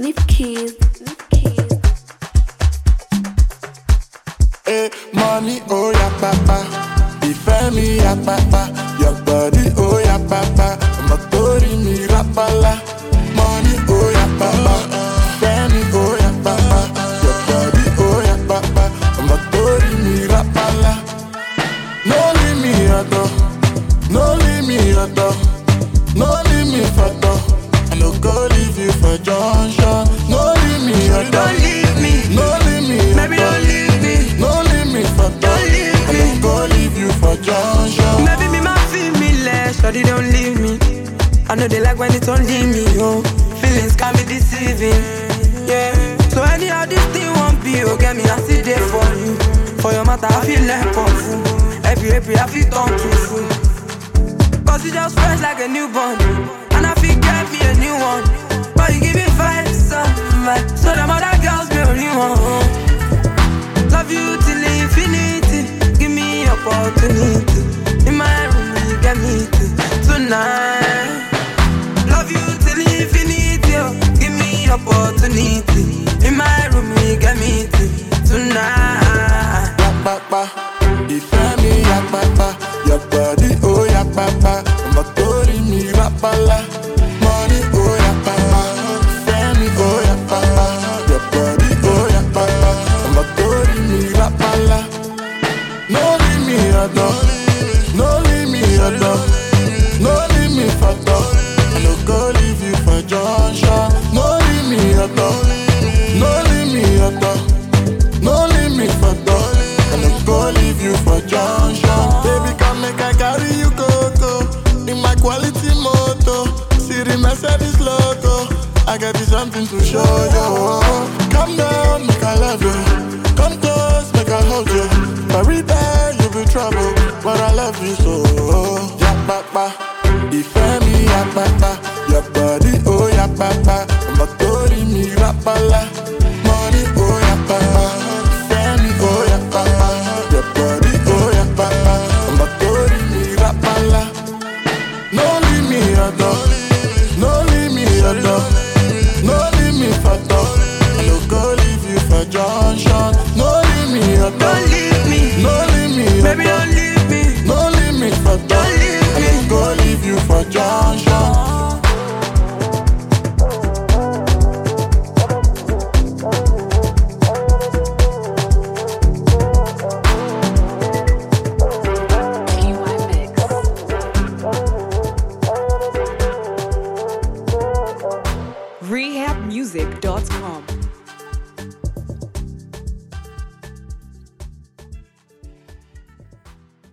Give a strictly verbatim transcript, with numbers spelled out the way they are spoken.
Keys, Keys. Hey, money, oh yeah, papa. Ìfẹ́ mi, yeah, papa. Your body, oh yeah, papa. Ọmọ tó rí mi rápálá. Money, oh yeah, papa. Ìfẹ́ mi, oh yeah, papa. Your body, oh yeah, papa. Ọmọ tó rí mi rápálá. No leave me ọ̀dọ̀, no leave me ọ̀dọ̀, no leave me fọ̀dọ̀. I no go leave you for junction. No leave me ọ̀dọ̀, don't leave me. no leave me Baby, ọ̀dọ̀. don't leave me. No leave me for Don't leave I me. don't go leave you for junction. Maybe me ma feel me less, shawty don't leave me. I know they like when it don't leave me, oh. Feelings can be deceiving, yeah. So anyhow this thing won't be, oh. Get me, I sit there for you. For your matter, I feel like a fool. Every, every, I feel turn to fool. Cause you just fresh like a newborn. And I feel get me a new one. But you give me vibes, some vibe. So them other girls be only one. Love you till infinity. Give me opportunity. In my room, you get me to tonight. Love you till infinity. Oh. Give me opportunity. In my room, you get me to tonight. Yak papa, ìfẹ́ mi yak papa. Your body, oh yak papa. Ọmọ tó rí mi rápálá. Money, oh yak papa. Ìfẹ́ mi, oh yak papa. Your body, oh yak papa. Ọmọ tó rí mi rápálá. No leave me ọ̀dọ̀, no leave me ọ̀dọ̀, no leave me fọ̀dọ̀. I no go leave you for junction. No leave me ọ̀dọ̀, no leave me ọ̀dọ̀, no leave me fọ̀dọ̀. I no go leave you for junction. Baby, come make I carry you go go in my quality moto. See the Mercedes logo. I got you something to show you. Come down, make I love you. Come close, make I hold you. Every day you be trouble, but I love you so. Yeah, papa, ìfẹ́ mi, yeah, papa. Your body, oh yeah, papa. Ọmọ tó rí mi rápálá. Money, oh yeah, papa. Ìfẹ́ mi, oh yeah, papa. Your body, oh yeah, papa. Ọmọ tó rí mi rápálá. No leave me ọ̀dọ̀, no leave me ọ̀dọ̀, no leave me fọ̀dọ̀. I no go leave you for junction. No leave me ọ̀dọ̀. Don't leave me. No leave me, Baby, don't leave me. no leave me for Don't leave I me. don't go leave you for junction. rehab music dot com